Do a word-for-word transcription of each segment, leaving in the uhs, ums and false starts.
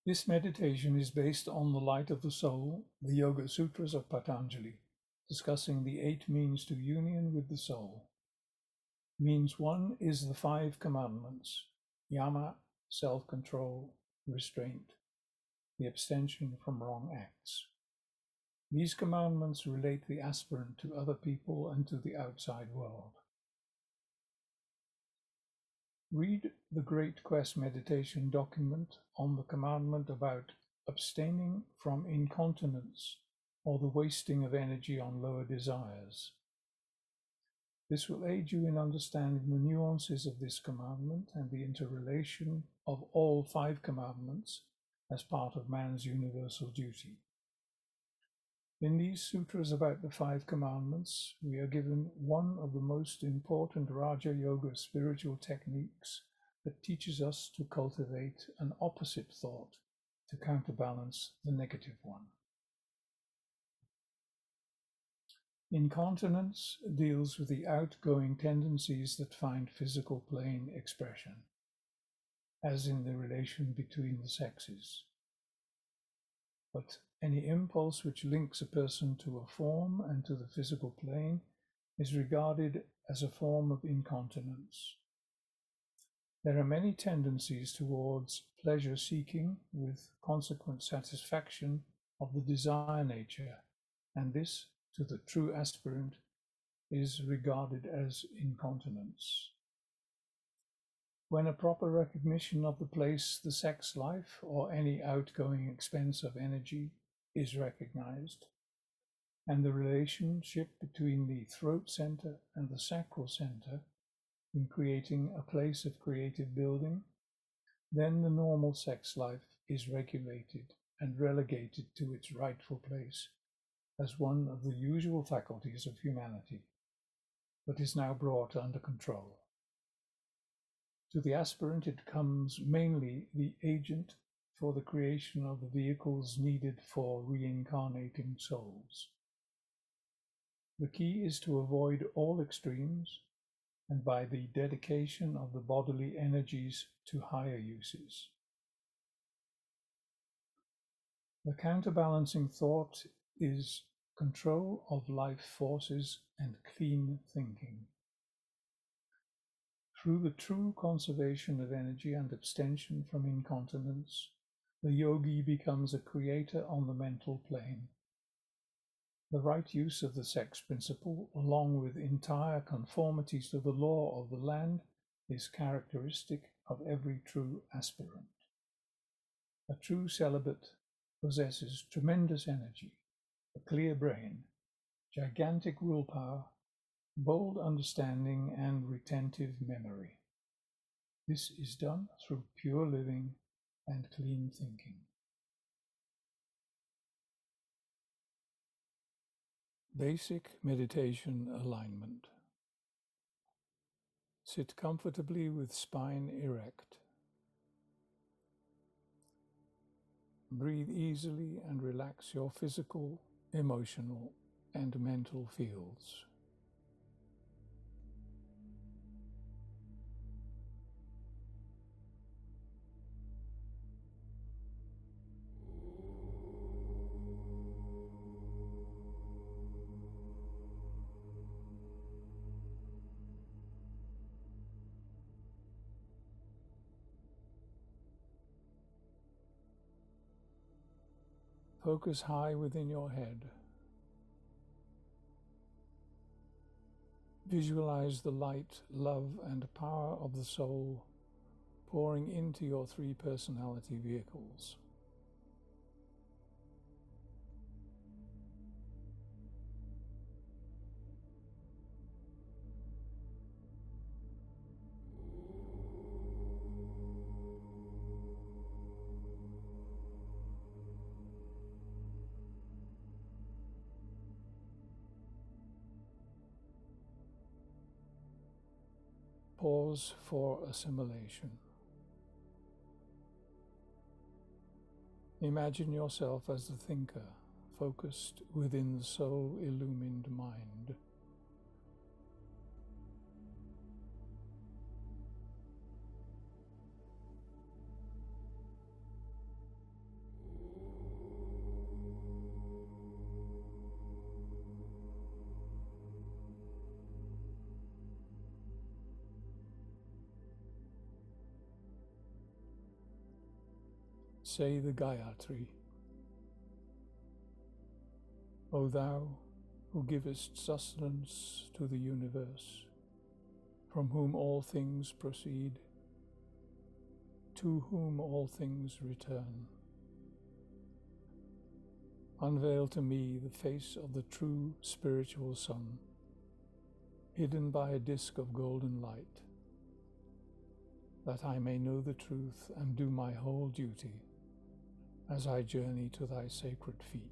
This meditation is based on the Light of the Soul, the Yoga Sutras of Patanjali, discussing the eight means to union with the soul. Means one is the five commandments: yama, self-control, restraint, the abstention from wrong acts. These commandments relate the aspirant to other people and to the outside world. Read the Great Quest meditation document on the commandment about abstaining from incontinence or the wasting of energy on lower desires. This will aid you in understanding the nuances of this commandment and the interrelation of all five commandments as part of man's universal duty. In these sutras about the five commandments, we are given one of the most important Raja Yoga spiritual techniques that teaches us to cultivate an opposite thought to counterbalance the negative one. Incontinence deals with the outgoing tendencies that find physical plane expression, as in the relation between the sexes. But any impulse which links a person to a form and to the physical plane is regarded as a form of incontinence. There are many tendencies towards pleasure seeking with consequent satisfaction of the desire nature, and this, to the true aspirant, is regarded as incontinence. When a proper recognition of the place, the sex life, or any outgoing expense of energy is recognized, and the relationship between the throat center and the sacral center in creating a place of creative building, then the normal sex life is regulated and relegated to its rightful place as one of the usual faculties of humanity, but is now brought under control. To the aspirant, it comes mainly the agent for the creation of the vehicles needed for reincarnating souls. The key is to avoid all extremes, and by the dedication of the bodily energies to higher uses. The counterbalancing thought is control of life forces and clean thinking. Through the true conservation of energy and abstention from incontinence, the yogi becomes a creator on the mental plane. The right use of the sex principle, along with entire conformity to the law of the land, is characteristic of every true aspirant. A true celibate possesses tremendous energy, a clear brain, gigantic willpower, bold understanding, and retentive memory. This is done through pure living and clean thinking. Basic meditation alignment. Sit comfortably with spine erect. Breathe easily and relax your physical, emotional, and mental fields. Focus high within your head. Visualize the light, love, and power of the soul pouring into your three personality vehicles. Pause for assimilation. Imagine yourself as the thinker, focused within the soul-illumined mind. Say the Gayatri. O thou who givest sustenance to the universe, from whom all things proceed, to whom all things return, unveil to me the face of the true spiritual sun, hidden by a disk of golden light, that I may know the truth and do my whole duty as I journey to thy sacred feet.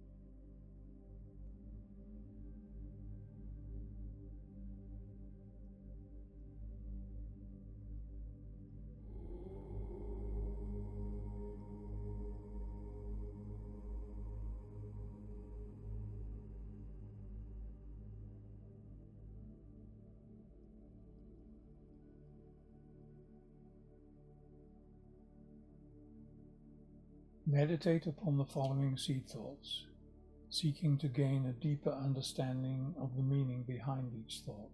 Meditate upon the following seed thoughts, seeking to gain a deeper understanding of the meaning behind each thought.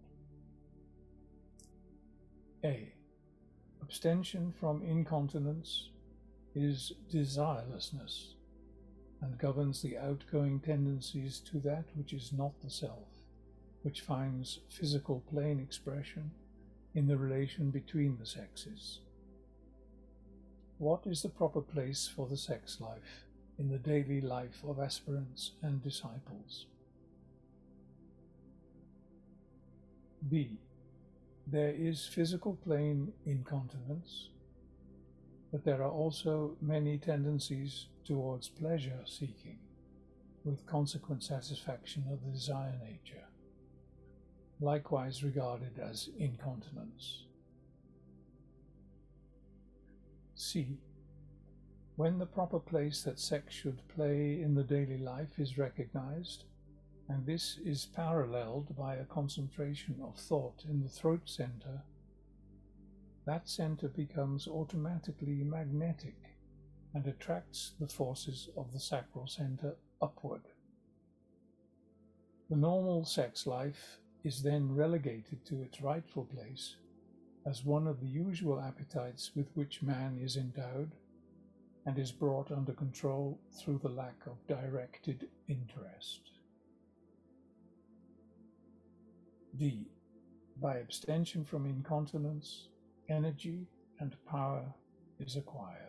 A. Abstention from incontinence is desirelessness and governs the outgoing tendencies to that which is not the self, which finds physical plane expression in the relation between the sexes. What is the proper place for the sex life in the daily life of aspirants and disciples? B. There is physical plane incontinence, but there are also many tendencies towards pleasure seeking, with consequent satisfaction of the desire nature, likewise regarded as incontinence. C. When the proper place that sex should play in the daily life is recognized, and this is paralleled by a concentration of thought in the throat center, that center becomes automatically magnetic and attracts the forces of the sacral center upward. The normal sex life is then relegated to its rightful place as one of the usual appetites with which man is endowed, and is brought under control through the lack of directed interest. D. By abstention from incontinence, energy and power is acquired.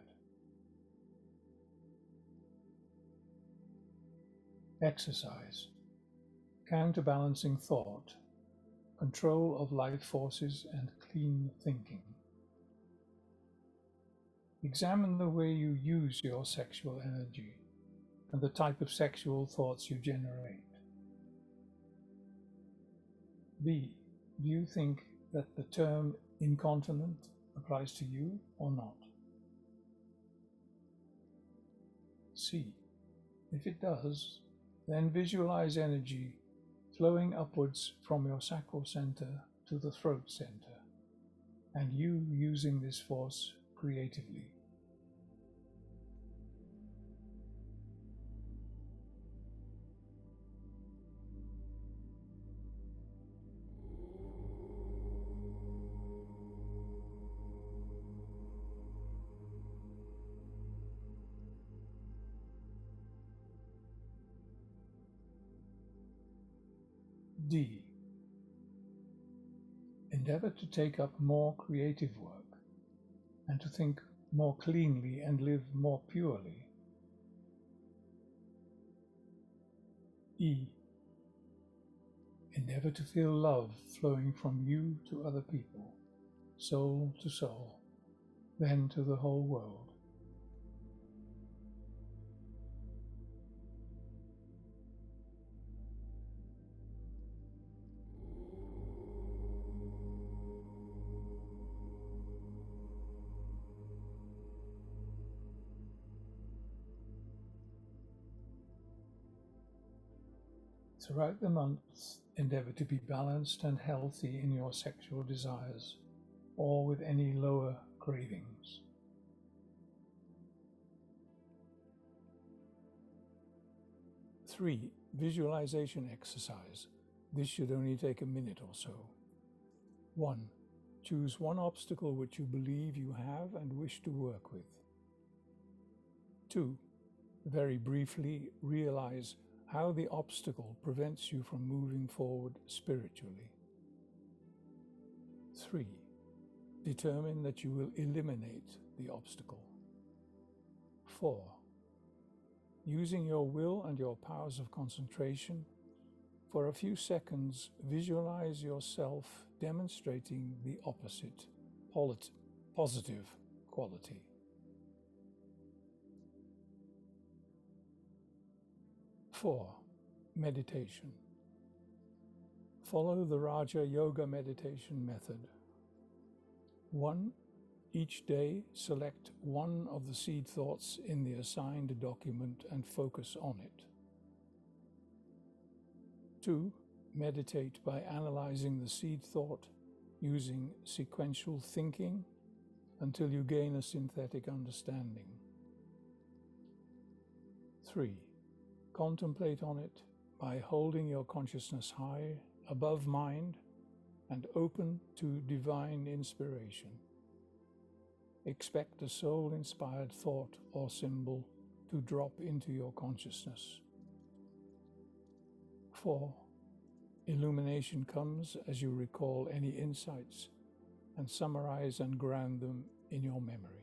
Exercise. Counterbalancing thought, control of life forces and clean thinking. Examine the way you use your sexual energy and the type of sexual thoughts you generate. B. Do you think that the term incontinent applies to you or not? C. If it does, then visualize energy flowing upwards from your sacral center to the throat center, and you using this force creatively. D. Endeavor to take up more creative work and to think more cleanly and live more purely. E. Endeavor to feel love flowing from you to other people, soul to soul, then to the whole world. Throughout the months, endeavor to be balanced and healthy in your sexual desires, or with any lower cravings. Three. Visualization exercise. This should only take a minute or so. One. Choose one obstacle which you believe you have and wish to work with. Two, very briefly realize how the obstacle prevents you from moving forward spiritually. Three, determine that you will eliminate the obstacle. Four, using your will and your powers of concentration, for a few seconds visualize yourself demonstrating the opposite, positive quality. Four, meditation. Follow the Raja Yoga meditation method. One, each day select one of the seed thoughts in the assigned document and focus on it. Two, meditate by analyzing the seed thought using sequential thinking until you gain a synthetic understanding. Three, contemplate on it by holding your consciousness high above mind and open to divine inspiration. Expect a soul-inspired thought or symbol to drop into your consciousness. Four, illumination comes as you recall any insights and summarize and ground them in your memory.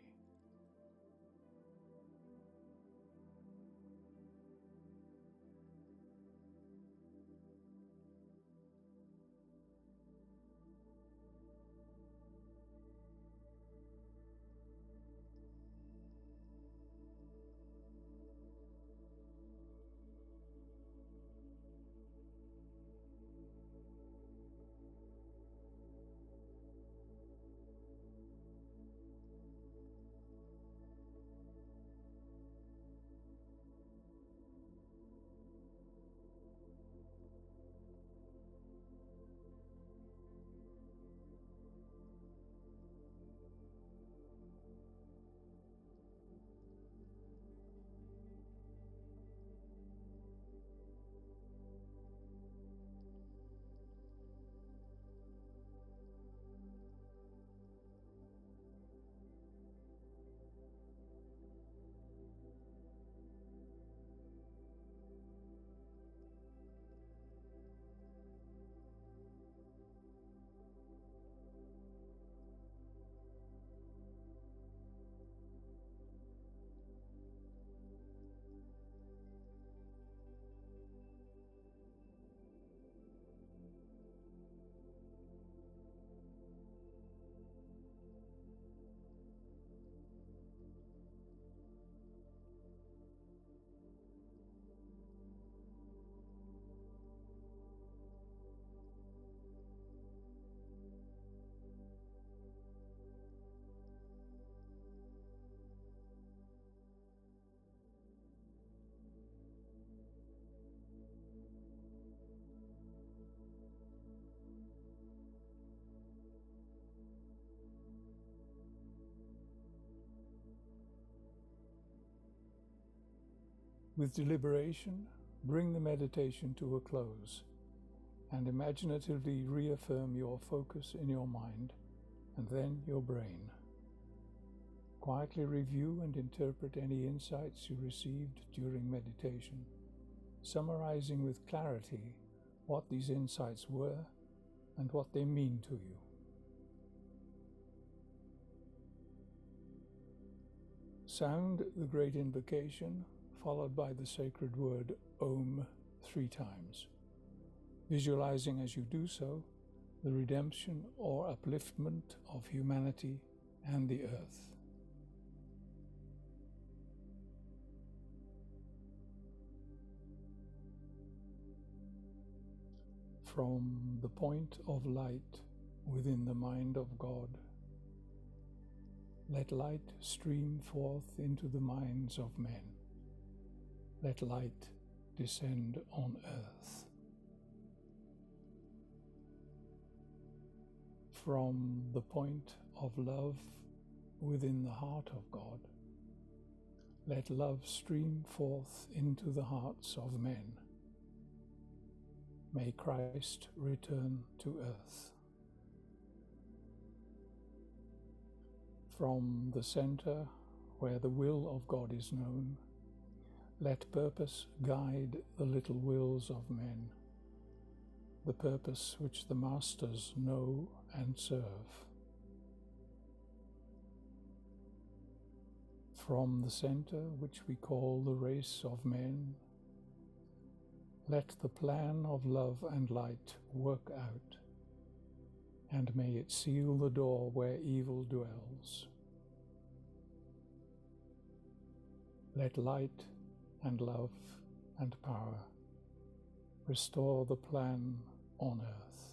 With deliberation, bring the meditation to a close and imaginatively reaffirm your focus in your mind and then your brain. Quietly review and interpret any insights you received during meditation, summarizing with clarity what these insights were and what they mean to you. Sound the great invocation, followed by the sacred word Om three times, visualizing as you do so the redemption or upliftment of humanity and the earth. From the point of light within the mind of God, let light stream forth into the minds of men. Let light descend on earth. From the point of love within the heart of God, let love stream forth into the hearts of men. May Christ return to earth. From the center where the will of God is known, let purpose guide the little wills of men, the purpose which the masters know and serve. From the center which we call the race of men, let the plan of love and light work out, and may it seal the door where evil dwells. Let light and love and power restore the plan on earth.